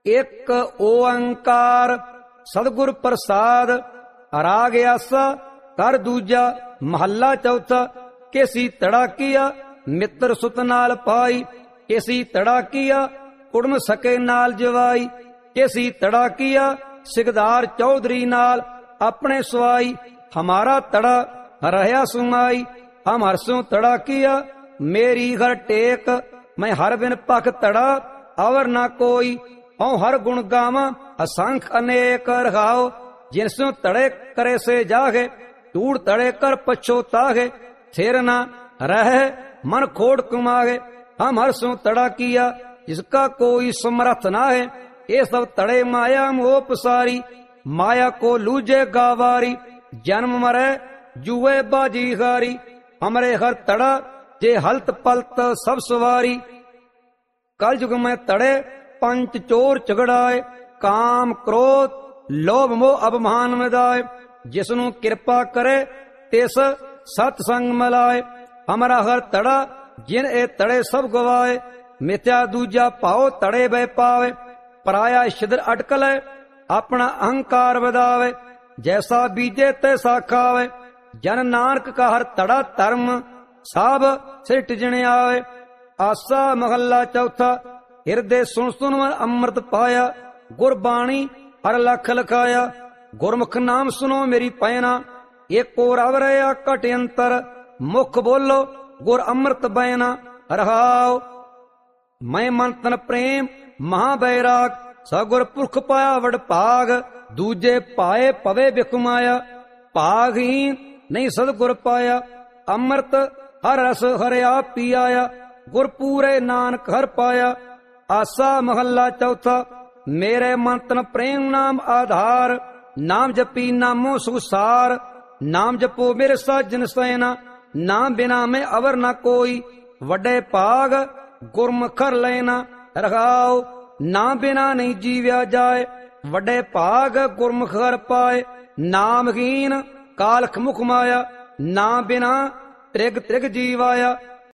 ਇੱਕ ਓੰਕਾਰ ਸਤਿਗੁਰ ਪ੍ਰਸਾਦ। ਰਾਗ ਆਸਾ ਕਰ ਦੂਜਾ ਮਹੱਲਾ ਚੌਥਾ। ਕੇਸੀ ਤੜਾਕੀਆ ਮਿੱਤਰ ਸੁਤ ਨਾਲ ਪਾਈ, ਕੇਸੀ ਤੜਾਕੀਆ ਕੁੜਮ ਸਕੇ ਨਾਲ ਜਵਾਈ, ਕੇਸੀ ਤੜਾਕੀਆ ਸਿਕਦਾਰ ਚੌਧਰੀ ਨਾਲ ਆਪਣੇ ਸਵਾਈ। ਹਮਾਰਾ ਤੜਾ ਰਹਿਆ ਸੁਮਾਈ, ਹਮ ਹਰਸੋਂ ਤੜਾਕੀਆ ਮੇਰੀ ਘਰ ਟੇਕ। ਮੈਂ ਹਰ ਬਿਨ ਪਖ ਤੜਾ ਅਵਰ ਨਾ ਕੋਈ, औ हर गुण गावा असंख अनेक रखाओ। जिनसु तड़े करे से जागे, टूट तड़े कर पछोतागे। थिर ना रहे मन खोड़ कुमागे, हम हर सु तड़ा किया जिसका कोई समर्थ ना है। ये सब तड़े माया मोह पसारी, माया को लूजे गावारी। जन्म मरे जुए बाजी हारी, हमरे हर तड़ा जे हलत पलत सब सवारी। कल युग में तड़े पंच चोर झगड़ाए, काम क्रोध लोभ मोह अभिमान मिदाए। जिसनु कृपा करे तिस सतसंग मिलाए, हमारा हर तड़ा जिन ए तड़े सब गवाए। मिथ्या दूजा पाओ तड़े बह पावे, पराया छिद्र अटकले अपना अहंकार बदावे। जैसा बीजे तैसा खावे, जन नानक का हर तड़ा धर्म सब सिर टिजने आवे। आसा महला चौथा। हिरदे सुन सुन मन अमृत पाया, गुरबाणी हर लख लखाया। गुरमुख नाम सुनो मेरी पैना, एक और अवरया कट अंतर। मुख बोलो गुर अमृत बैना, रहाओ मैं मन तन प्रेम महाबैराग। सगुर पुरख पाया वड भाग, दूजे पाए पवे बिखमाया। भागहीन नहीं सदगुर पाया, अमृत हर रस हरया पियाया। गुर पूरे नानक हर पाया। आसा महला चौथा। मेरे मन तन प्रेम नाम आधार, नाम जपी नामो सुसार। नाम जपो मेरे साजन सैना, नाम बिना में अवर न कोई। वड्डे भाग गुरमुख हर लेना, रखाओ नाम बिना नहीं जीव्या जाए। वड्डे भाग गुरमुख हर पाए, नामहीन कालख मुख माया। नाम बिना त्रिग त्रिग जीवाया।